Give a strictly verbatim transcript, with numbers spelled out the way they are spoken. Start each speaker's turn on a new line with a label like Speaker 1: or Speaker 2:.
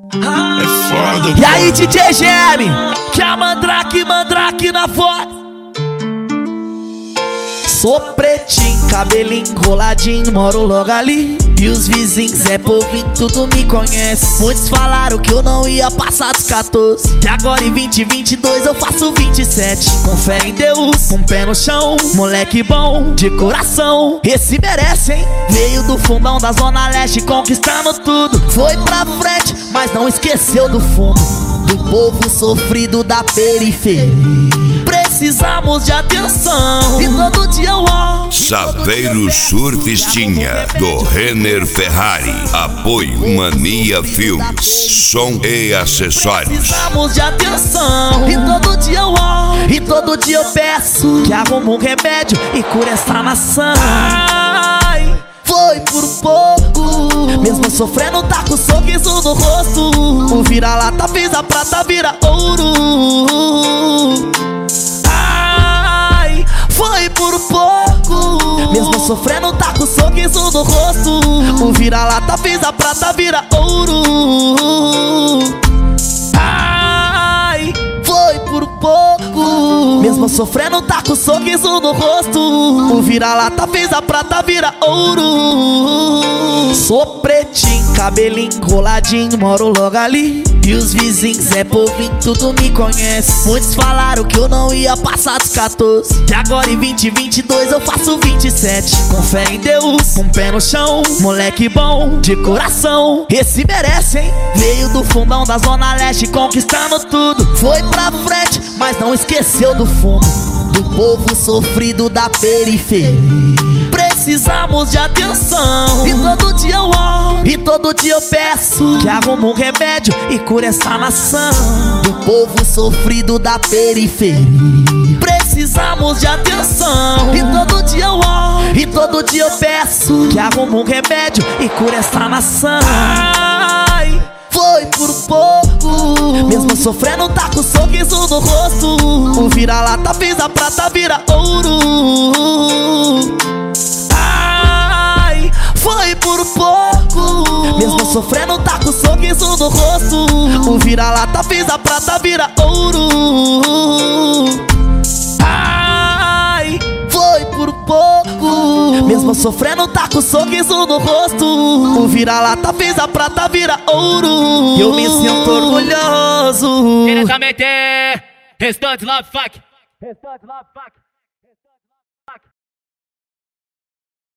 Speaker 1: É foda.
Speaker 2: E aí, D J G M, que a Mandrake, Mandrake na voz. Sou pretinho, cabelinho enroladinho, moro logo ali. E os vizinhos é povinho, tudo me conhece. Muitos falaram que eu não ia passar dos quatorze. E agora em vinte e vinte e dois eu faço vinte e sete. Com fé em Deus, com pé no chão. Moleque bom, de coração. Esse merece, hein? Veio do fundão da Zona Leste, conquistando tudo. Foi pra frente, mas não esqueceu do fundo. Do povo sofrido da periferia. Precisamos de atenção. E todo dia eu oro.
Speaker 1: Saveiro Surfistinha, do Renner Ferrari. Apoio Mania Filmes, som e acessórios.
Speaker 2: Precisamos de atenção. E todo dia eu oro. E todo dia eu peço que arruma um remédio e cura essa nação. Ai, foi por pouco. Mesmo sofrendo tá com sorriso no rosto. O vira-lata fez a prata vira ouro. Ai, foi por pouco. Mesmo sofrendo tá com sorriso no rosto. O vira-lata fez a prata vira ouro. Ai, foi por pouco. Mesmo sofrendo tá com sorriso no rosto. O vira-lata fez a prata vira ouro. Sou pretinho, cabelinho enroladinho, moro logo ali. E os vizinhos é povinho, tudo me conhece. Muitos falaram que eu não ia passar dos quatorze. E agora em vinte e vinte e dois eu faço vinte e sete. Com fé em Deus, com pé no chão. Moleque bom, de coração. Esse merece, hein? Veio do fundão da Zona Leste, conquistando tudo. Foi pra frente, mas não esqueceu do fundo. Do povo sofrido da periferia. Precisamos de atenção. E todo dia eu oro. E todo dia eu peço que arruma um remédio e cura essa nação. Do povo sofrido da periferia. Precisamos de atenção. E todo dia eu oro. E todo dia eu peço que arruma um remédio e cura essa nação. Ai, foi por pouco. Mesmo sofrendo tá com sorriso no rosto. O vira-lata fez a prata vira ouro. Ai, foi por pouco. Mesmo sofrendo tá com sorriso no rosto. O vira-lata fez a prata vira ouro. Ai, foi por pouco. Mesmo sofrendo tá com sorriso no rosto. O vira-lata fez a prata vira ouro. Eu me sinto orgulhoso.
Speaker 3: Diretamente, Restante Love Fuck. Restante Love Fuck.